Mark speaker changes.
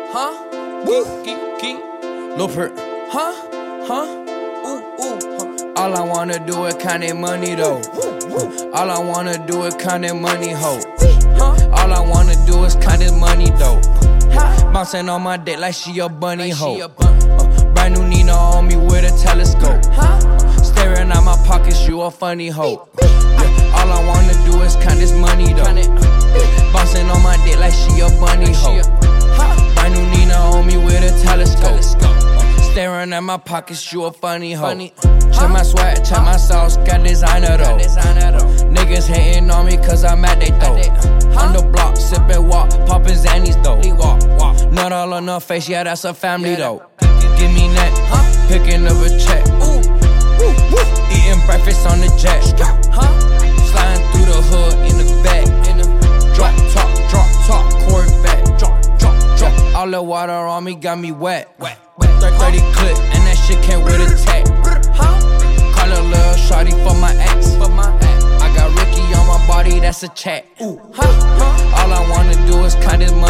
Speaker 1: Huh? Woo. Lil Perk. Huh? All I wanna do is count that money though. All I wanna do is count that money, ho. All I wanna do is count that money though. Bouncing on my dick like she a bunny, ho. Brand new Nina on me with a telescope. Staring at my pockets, you a funny hoe. All I wanna do is count this money though. Bouncing on my dick like she a bunny, ho. Brand new Nina on me with a telescope. Staring at my pockets, you a funny hoe. Check my swag, check my sauce, got designer though. Niggas hating on me cause I'm at they throat. On the block, sippin' walk, poppin' Zannies though. Not all on her face, yeah, that's a family though. Give me that, picking up a check. Eating breakfast on the jet. Sliding through the hood in the back. Drop top, Corvette. All the water on me got me wet. 30 clip, and that shit came with a tag. Call a little shawty for my ex. I got Ricky on my body, that's a chat. All I wanna do is count this money.